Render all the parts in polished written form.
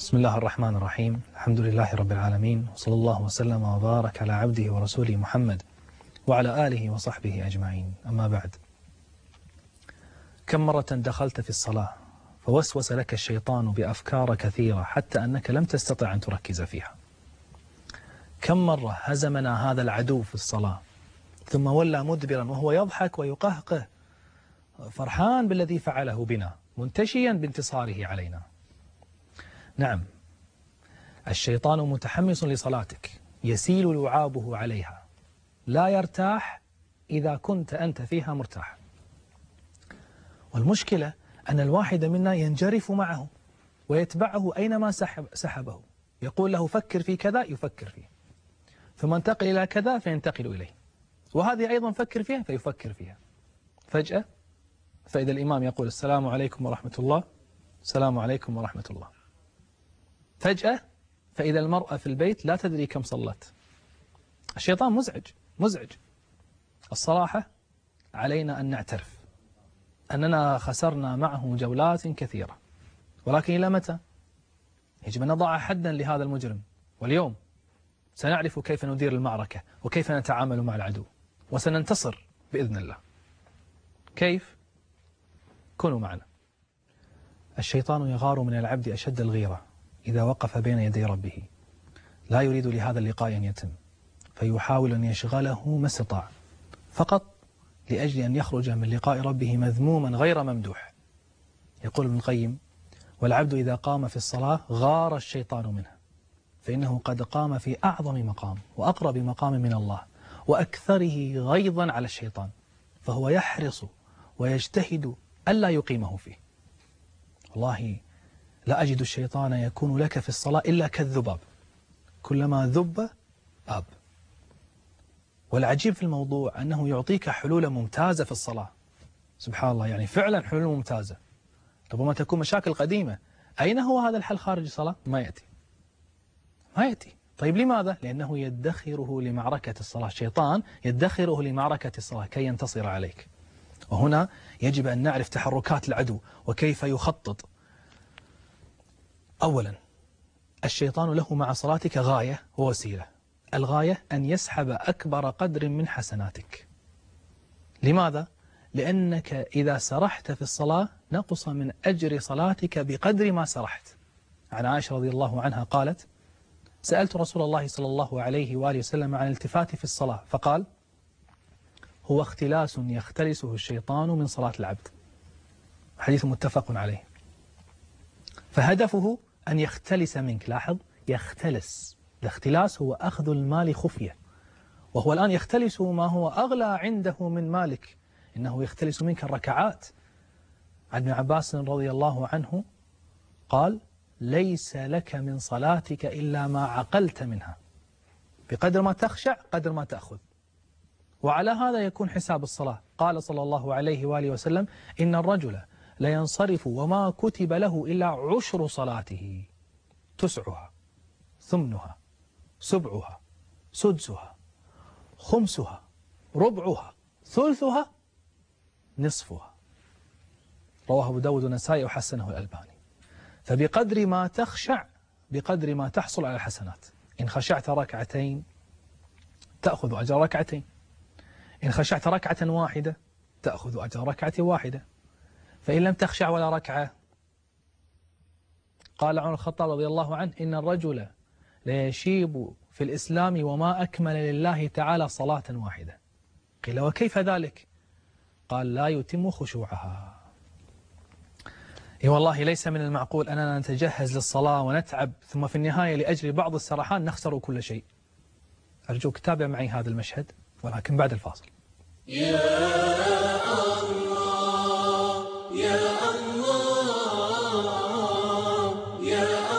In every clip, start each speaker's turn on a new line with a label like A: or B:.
A: بسم الله الرحمن الرحيم. الحمد لله رب العالمين، وصلى الله وسلم وبارك على عبده ورسوله محمد وعلى آله وصحبه أجمعين. أما بعد، كم مرة دخلت في الصلاة فوسوس لك الشيطان بأفكار كثيرة حتى أنك لم تستطع أن تركز فيها؟ كم مرة هزمنا هذا العدو في الصلاة ثم ولى مدبرا وهو يضحك ويقهقه فرحان بالذي فعله بنا، منتشيا بانتصاره علينا. نعم، الشيطان متحمس لصلاتك، يسيل لعابه عليها، لا يرتاح إذا كنت أنت فيها مرتاح. والمشكلة أن الواحد منا ينجرف معه ويتبعه أينما سحبه، يقول له فكر في كذا يفكر فيه، ثم انتقل إلى كذا فينتقل إليه، وهذه أيضا فكر فيها فيفكر فيها. فجأة فإذا الإمام يقول السلام عليكم ورحمة الله، السلام عليكم ورحمة الله. فجأة فإذا المرأة في البيت لا تدري كم صلت. الشيطان مزعج. الصراحة علينا أن نعترف أننا خسرنا معه جولات كثيرة، ولكن إلى متى؟ يجب أن نضع حدا لهذا المجرم، واليوم سنعرف كيف ندير المعركة وكيف نتعامل مع العدو، وسننتصر بإذن الله. كيف؟ كونوا معنا. الشيطان يغار من العبد أشد الغيرة إذا وقف بين يدي ربه، لا يريد لهذا اللقاء أن يتم، فيحاول أن يشغله ما استطاع، فقط لأجل أن يخرج من لقاء ربه مذموما غير ممدوح. يقول ابن القيم: والعبد إذا قام في الصلاة غار الشيطان منه، فإنه قد قام في أعظم مقام وأقرب مقام من الله وأكثره غيظا على الشيطان، فهو يحرص ويجتهد ألا يقيمه فيه. والله لا أجد الشيطان يكون لك في الصلاة إلا كالذباب، كلما ذب أب. والعجيب في الموضوع أنه يعطيك حلول ممتازة في الصلاة. سبحان الله، يعني فعلا حلول ممتازة. ربما تكون مشاكل قديمة، أين هو هذا الحل خارج الصلاة؟ ما يأتي. طيب لماذا؟ لأنه يدخره لمعركة الصلاة. الشيطان يدخره لمعركة الصلاة كي ينتصر عليك. وهنا يجب أن نعرف تحركات العدو وكيف يخطط. أولا، الشيطان له مع صلاتك غاية ووسيلة. الغاية أن يسحب أكبر قدر من حسناتك. لماذا؟ لأنك إذا سرحت في الصلاة نقص من أجر صلاتك بقدر ما سرحت. عن عائشة رضي الله عنها قالت: سألت رسول الله صلى الله عليه وآله وسلم عن الالتفات في الصلاة، فقال: هو اختلاس يختلسه الشيطان من صلاة العبد. حديث متفق عليه. فهدفه أن يختلس منك. لاحظ، يختلس. الاختلاس هو أخذ المال خفية، وهو الآن يختلس ما هو أغلى عنده من مالك، إنه يختلس منك الركعات. عن ابن عباس رضي الله عنه قال: ليس لك من صلاتك إلا ما عقلت منها، بقدر ما تخشع قدر ما تأخذ. وعلى هذا يكون حساب الصلاة. قال صلى الله عليه وآله وسلم: إن الرجل لينصرف وما كتب له إلا عشر صلاته، تسعها، ثمنها، سبعها، سدسها، خمسها، ربعها، ثلثها، نصفها. رواه أبو داود والنسائي وحسنه الألباني. فبقدر ما تخشع بقدر ما تحصل على الحسنات. إن خشعت ركعتين تأخذ أجر ركعتين، إن خشعت ركعة واحدة تأخذ أجر ركعة واحدة، فإن لم تخشع ولا ركعة، قال عمر الخطاب رضي الله عنه: إن الرجل ليشيب في الإسلام وما أكمل لله تعالى صلاة واحدة. قيل: وكيف ذلك؟ قال: لا يتم خشوعها. إي والله ليس من المعقول أننا نتجهز للصلاة ونتعب، ثم في النهاية لأجل بعض السرحان نخسر كل شيء. أرجوك تابع معي هذا المشهد، ولكن بعد الفاصل.
B: يا الله يا الله يا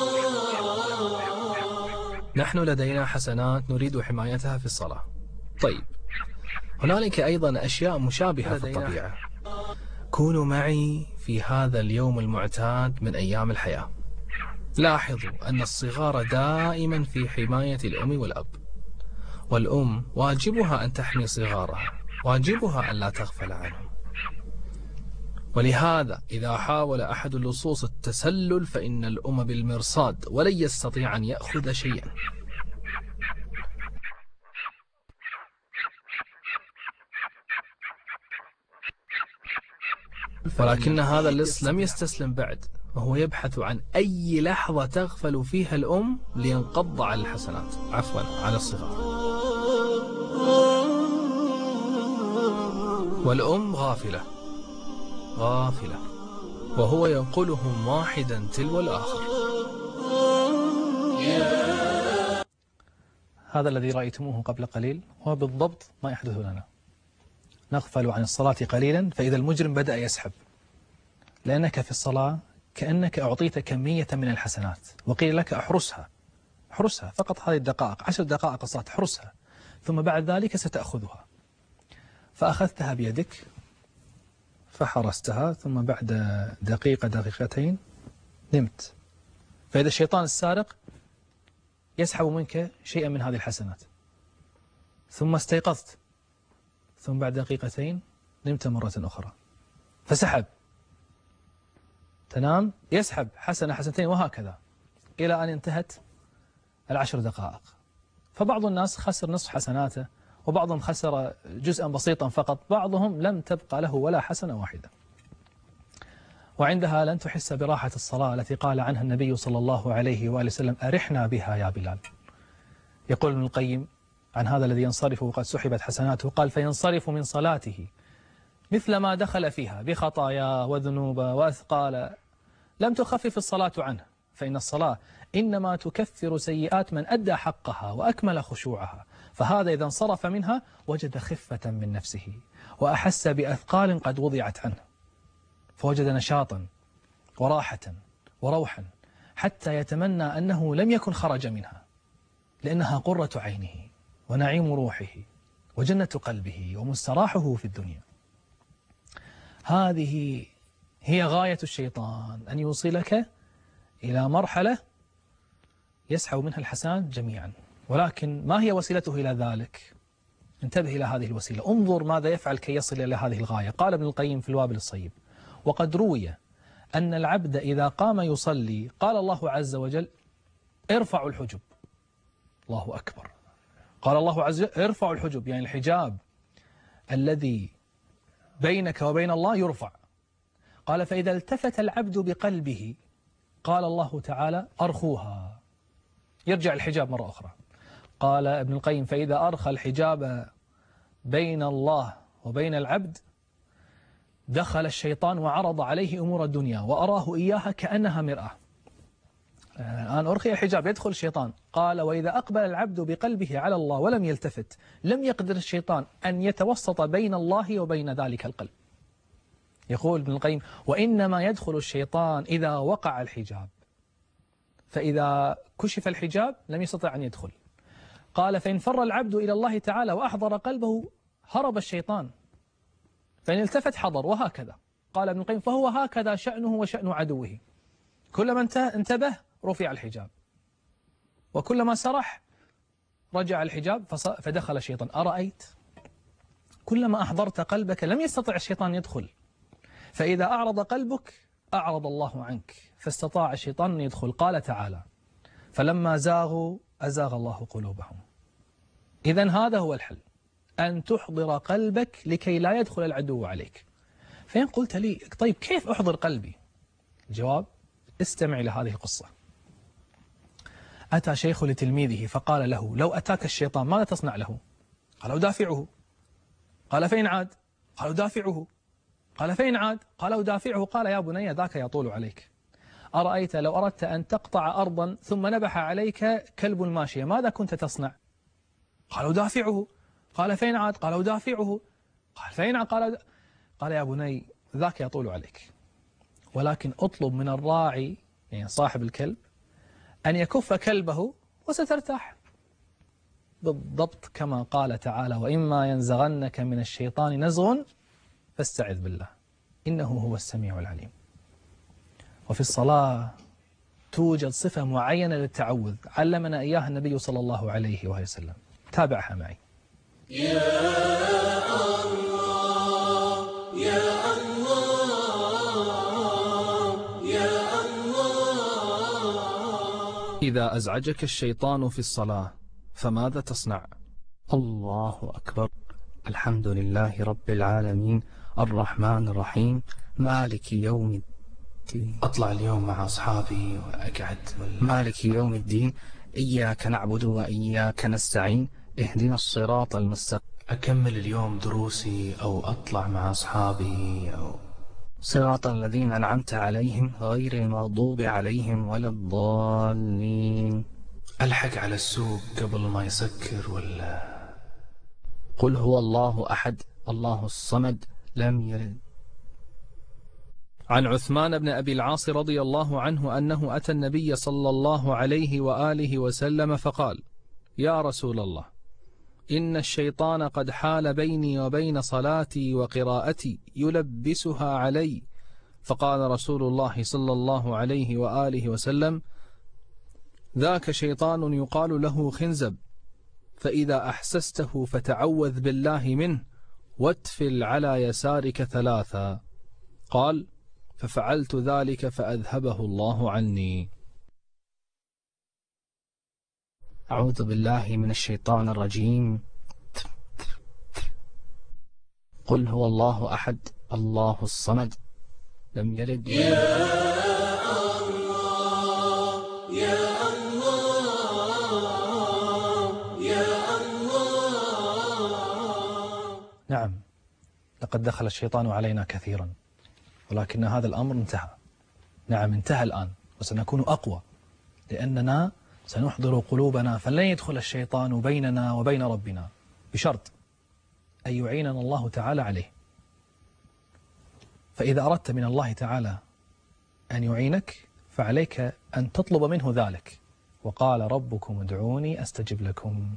B: الله.
A: نحن لدينا حسنات نريد حمايتها في الصلاة. طيب، هنالك أيضا أشياء مشابهة في الطبيعة. كونوا معي في هذا اليوم المعتاد من أيام الحياة. لاحظوا أن الصغار دائما في حماية الأم والأب، والأم واجبها أن تحمي صغارها، واجبها أن لا تغفل عنهم. ولهذا إذا حاول أحد اللصوص التسلل فإن الأم بالمرصاد ولن يستطيع أن يأخذ شيئا. ولكن هذا اللص لم يستسلم بعد، وهو يبحث عن أي لحظة تغفل فيها الأم لينقض على الحسنات، عفوا على الصغار. والأم غافلة وهو ينقلهم واحدا تلو الآخر. هذا الذي رأيتموه قبل قليل هو بالضبط ما يحدث لنا. نغفل عن الصلاة قليلا فإذا المجرم بدأ يسحب، لأنك في الصلاة كأنك أعطيت كمية من الحسنات وقيل لك احرسها فقط هذه الدقائق، 10 دقائق الصلاة احرسها، ثم بعد ذلك ستأخذها. فأخذتها بيدك فحرستها، ثم بعد دقيقة دقيقتين نمت، فإذا الشيطان السارق يسحب منك شيئا من هذه الحسنات، ثم استيقظت، ثم بعد دقيقتين نمت مرة أخرى فسحب، تنام يسحب حسنة حسنتين وهكذا إلى أن انتهت 10 دقائق. فبعض الناس خسر نصف حسناته، وبعضهم خسر جزءا بسيطا فقط، بعضهم لم تبقى له ولا حسنة واحدة. وعندها لن تحس براحة الصلاة التي قال عنها النبي صلى الله عليه وآله وسلم أرحنا بها يا بلال. يقول ابن القيم عن هذا الذي ينصرف وقد سحبت حسناته، قال فينصرف من صلاته مثل ما دخل فيها بخطايا وذنوب وأثقال لم تخفف الصلاة عنه، فإن الصلاة إنما تكفر سيئات من أدى حقها وأكمل خشوعها، فهذا إذا انصرف منها وجد خفة من نفسه وأحس بأثقال قد وضعت عنه، فوجد نشاطا وراحة وروحا حتى يتمنى أنه لم يكن خرج منها، لأنها قرة عينه ونعيم روحه وجنة قلبه ومستراحه في الدنيا. هذه هي غاية الشيطان، أن يوصلك إلى مرحلة يسحب منها الحسنات جميعا. ولكن ما هي وسيلته إلى ذلك؟ انتبه إلى هذه الوسيلة، انظر ماذا يفعل كي يصل إلى هذه الغاية. قال ابن القيم في الوابل الصيب: وقد روي أن العبد إذا قام يصلي قال الله عز وجل: ارفعوا الحجب. الله أكبر. قال الله عز وجل: ارفعوا الحجب، يعني الحجاب الذي بينك وبين الله يرفع. قال: فإذا التفت العبد بقلبه قال الله تعالى: أرخوها، يرجع الحجاب مرة أخرى. قال ابن القيم: فإذا أرخى الحجاب بين الله وبين العبد دخل الشيطان وعرض عليه أمور الدنيا وأراه إياها كأنها مرآة. الآن أرخي الحجاب يدخل الشيطان. قال: وإذا أقبل العبد بقلبه على الله ولم يلتفت لم يقدر الشيطان أن يتوسط بين الله وبين ذلك القلب. يقول ابن القيم: وإنما يدخل الشيطان إذا وقع الحجاب، فإذا كشف الحجاب لم يستطع أن يدخل. قال: فإن فر العبد إلى الله تعالى وأحضر قلبه هرب الشيطان، فإن التفت حضر، وهكذا. قال ابن القيم: فهو هكذا شأنه وشأن عدوه، كلما انتبه رفع الحجاب، وكلما سرح رجع الحجاب فدخل الشيطان. أرأيت؟ كلما أحضرت قلبك لم يستطع الشيطان يدخل، فإذا أعرض قلبك أعرض الله عنك فاستطاع الشيطان أن يدخل. قال تعالى: فلما زاغوا أزاغ الله قلوبهم. إذن هذا هو الحل، أن تحضر قلبك لكي لا يدخل العدو عليك. فإن قلت لي: طيب كيف أحضر قلبي؟ الجواب: استمع إلى هذه القصة. أتى شيخ لتلميذه فقال له: لو أتاك الشيطان ماذا تصنع له؟ قال: أدافعه. قال: فإن عاد؟ قال: أدافعه. قال: فإن عاد؟ قال: أدافعه. قال: يا بني ذاك يطول عليك. أرأيت لو أردت أن تقطع أرضا ثم نبح عليك كلب ماشية ماذا كنت تصنع؟ قال: أدافعه. قال: فإن عاد؟ قال: أدافعه. قال: فإن عاد؟ قال: يا بني ذاك يطول عليك، ولكن أطلب من الراعي، يعني صاحب الكلب، أن يكف كلبه وسترتاح. بالضبط كما قال تعالى: وإما ينزغنك من الشيطان نزغ فاستعذ بالله إنه هو السميع العليم. وفي الصلاة توجد صفة معينة للتعوذ علمنا إياها النبي صلى الله عليه وسلم، تابعها معي.
B: يا الله يا الله
A: إذا أزعجك الشيطان في الصلاة فماذا تصنع؟
C: الله أكبر. الحمد لله رب العالمين الرحمن الرحيم مالك يوم الدين.
D: أطلع اليوم مع أصحابي وأقعد
C: مالك يوم الدين إياك نعبد وإياك نستعين اهدنا الصراط المستقيم.
D: أكمل اليوم دروسي أو أطلع مع أصحابي أو
C: صراط الذين أنعمت عليهم غير المغضوب عليهم ولا الضالين.
D: ألحق على السوق قبل ما يسكر ولا
C: قل هو الله أحد الله الصمد لم يلد.
A: عن عثمان بن أبي العاص رضي الله عنه أنه أتى النبي صلى الله عليه وآله وسلم فقال: يا رسول الله، إن الشيطان قد حال بيني وبين صلاتي وقراءتي يلبسها علي. فقال رسول الله صلى الله عليه وآله وسلم: ذاك شيطان يقال له خنزب، فإذا أحسسته فتعوذ بالله منه واتفل على يسارك 3. قال: ففعلت ذلك فأذهبه الله عني.
C: أعوذ بالله من الشيطان الرجيم. قل هو الله أحد الله الصمد لم يلد.
B: يا الله يا الله يا الله.
A: نعم، لقد دخل الشيطان علينا كثيرا، ولكن هذا الأمر انتهى. نعم انتهى الآن، وسنكون أقوى لأننا سنحضر قلوبنا، فلن يدخل الشيطان بيننا وبين ربنا، بشرط أن يعيننا الله تعالى عليه. فإذا أردت من الله تعالى أن يعينك فعليك أن تطلب منه ذلك، وقال ربكم ادعوني أستجب لكم.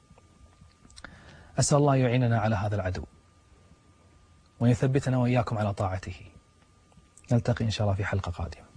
A: أسأل الله يعيننا على هذا العدو ويثبتنا وإياكم على طاعته. نلتقي إن شاء الله في حلقة قادمة.